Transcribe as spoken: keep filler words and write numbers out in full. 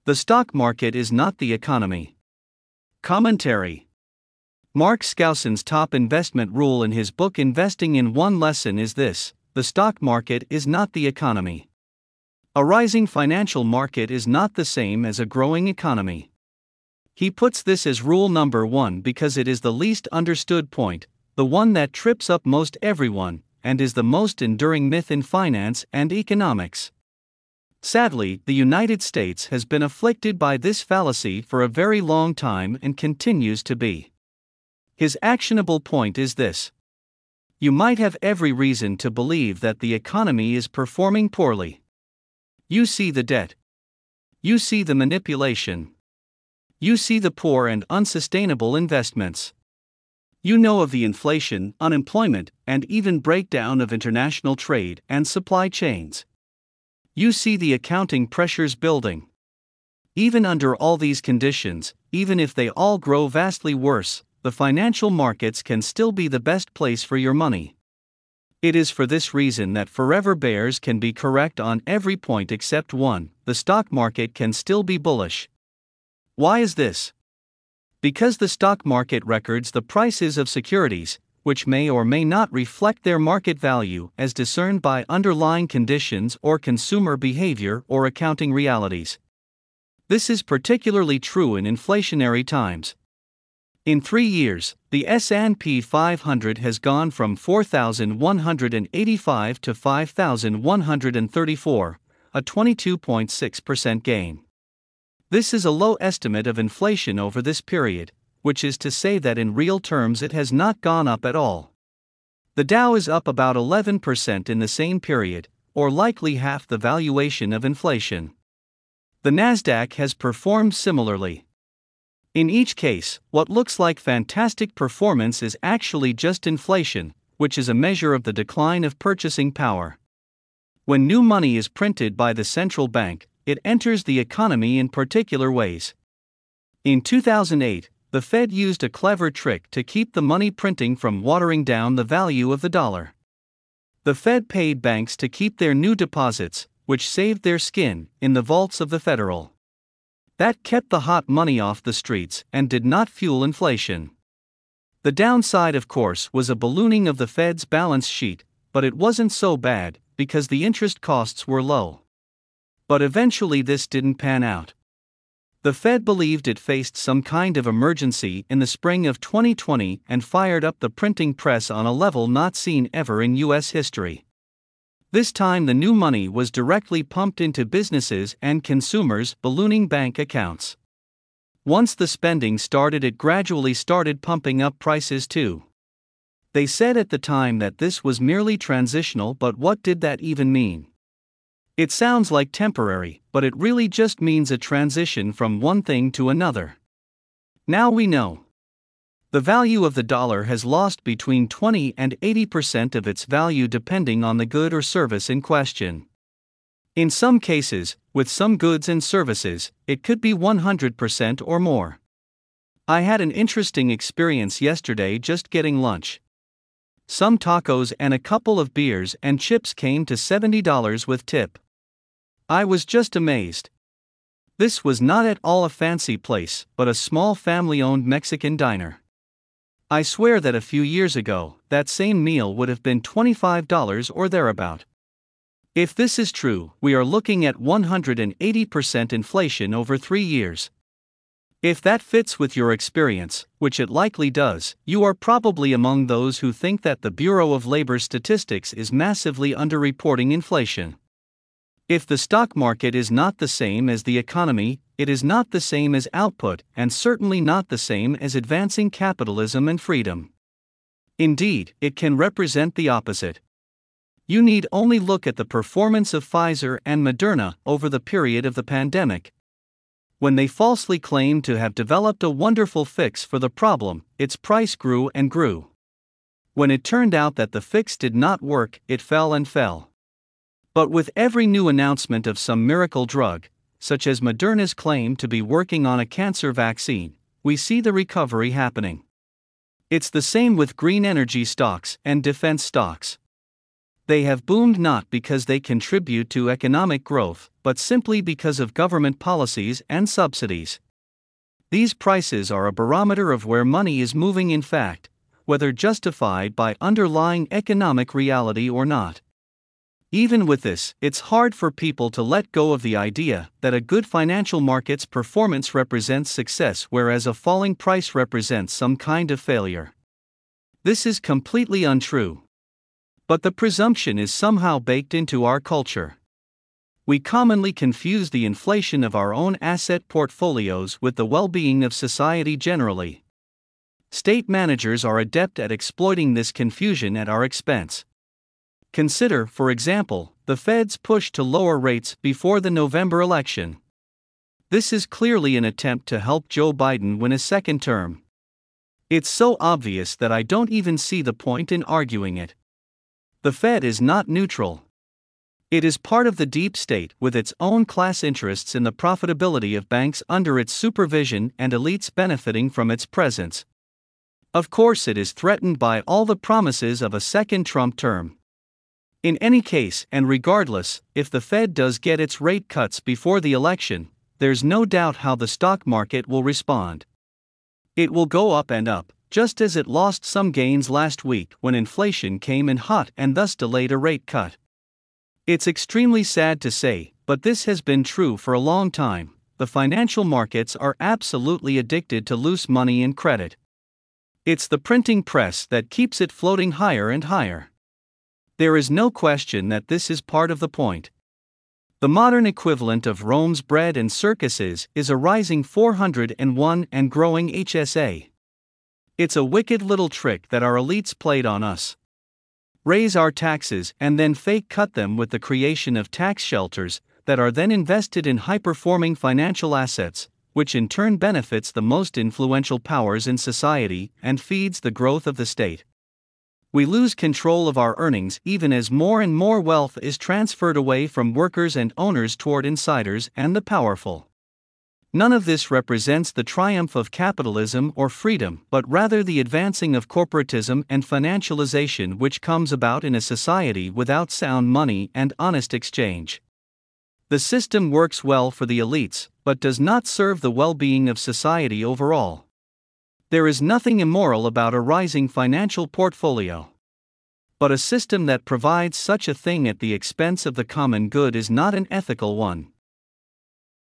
The stock market is not the economy. Commentary. Mark Skousen's top investment rule in his book Investing in One Lesson is this: the stock market is not the economy. A rising financial market is not the same as a growing economy. He puts this as rule number one because it is the least understood point, the one that trips up most everyone, and is the most enduring myth in finance and economics. Sadly, the United States has been afflicted by this fallacy for a very long time and continues to be. His actionable point is this: you might have every reason to believe that the economy is performing poorly. You see the debt. You see the manipulation. You see the poor and unsustainable investments. You know of the inflation, unemployment, and even breakdown of international trade and supply chains. You see the accounting pressures building. Even under all these conditions, even if they all grow vastly worse, the financial markets can still be the best place for your money. It is for this reason that forever bears can be correct on every point except one: the stock market can still be bullish. Why is this? Because the stock market records the prices of securities, which may or may not reflect their market value as discerned by underlying conditions or consumer behavior or accounting realities. This is particularly true in inflationary times. In three years, the S and P five hundred has gone from four thousand one hundred eighty-five to five thousand one hundred thirty-four, a twenty-two point six percent gain. This is a low estimate of inflation over this period, which is to say that in real terms it has not gone up at all. The Dow is up about eleven percent in the same period, or likely half the valuation of inflation. The Nasdaq has performed similarly. In each case, what looks like fantastic performance is actually just inflation, which is a measure of the decline of purchasing power. When new money is printed by the central bank, it enters the economy in particular ways. In two thousand eight, the Fed used a clever trick to keep the money printing from watering down the value of the dollar. The Fed paid banks to keep their new deposits, which saved their skin, in the vaults of the Federal. That kept the hot money off the streets and did not fuel inflation. The downside, of course, was a ballooning of the Fed's balance sheet, but it wasn't so bad, because the interest costs were low. But eventually this didn't pan out. The Fed believed it faced some kind of emergency in the spring of twenty twenty and fired up the printing press on a level not seen ever in U S history. This time the new money was directly pumped into businesses and consumers' ballooning bank accounts. Once the spending started, it gradually started pumping up prices too. They said at the time that this was merely transitional, but what did that even mean? It sounds like temporary, but it really just means a transition from one thing to another. Now we know. The value of the dollar has lost between twenty and eighty percent of its value depending on the good or service in question. In some cases, with some goods and services, it could be one hundred percent or more. I had an interesting experience yesterday just getting lunch. Some tacos and a couple of beers and chips came to seventy dollars with tip. I was just amazed. This was not at all a fancy place, but a small family-owned Mexican diner. I swear that a few years ago, that same meal would have been twenty-five dollars or thereabout. If this is true, we are looking at one hundred eighty percent inflation over three years. If that fits with your experience, which it likely does, you are probably among those who think that the Bureau of Labor Statistics is massively underreporting inflation. If the stock market is not the same as the economy, it is not the same as output, and certainly not the same as advancing capitalism and freedom. Indeed, it can represent the opposite. You need only look at the performance of Pfizer and Moderna over the period of the pandemic. When they falsely claimed to have developed a wonderful fix for the problem, its price grew and grew. When it turned out that the fix did not work, it fell and fell. But with every new announcement of some miracle drug, such as Moderna's claim to be working on a cancer vaccine, we see the recovery happening. It's the same with green energy stocks and defense stocks. They have boomed not because they contribute to economic growth, but simply because of government policies and subsidies. These prices are a barometer of where money is moving in fact, whether justified by underlying economic reality or not. Even with this, it's hard for people to let go of the idea that a good financial market's performance represents success whereas a falling price represents some kind of failure. This is completely untrue. But the presumption is somehow baked into our culture. We commonly confuse the inflation of our own asset portfolios with the well-being of society generally. State managers are adept at exploiting this confusion at our expense. Consider, for example, the Fed's push to lower rates before the November election. This is clearly an attempt to help Joe Biden win a second term. It's so obvious that I don't even see the point in arguing it. The Fed is not neutral. It is part of the deep state with its own class interests in the profitability of banks under its supervision and elites benefiting from its presence. Of course, it is threatened by all the promises of a second Trump term. In any case, and regardless, if the Fed does get its rate cuts before the election, there's no doubt how the stock market will respond. It will go up and up, just as it lost some gains last week when inflation came in hot and thus delayed a rate cut. It's extremely sad to say, but this has been true for a long time. The financial markets are absolutely addicted to loose money and credit. It's the printing press that keeps it floating higher and higher. There is no question that this is part of the point. The modern equivalent of Rome's bread and circuses is a rising four hundred one and growing H S A. It's a wicked little trick that our elites played on us. Raise our taxes and then fake cut them with the creation of tax shelters that are then invested in high-performing financial assets, which in turn benefits the most influential powers in society and feeds the growth of the state. We lose control of our earnings even as more and more wealth is transferred away from workers and owners toward insiders and the powerful. None of this represents the triumph of capitalism or freedom, but rather the advancing of corporatism and financialization which comes about in a society without sound money and honest exchange. The system works well for the elites, but does not serve the well-being of society overall. There is nothing immoral about a rising financial portfolio. But a system that provides such a thing at the expense of the common good is not an ethical one.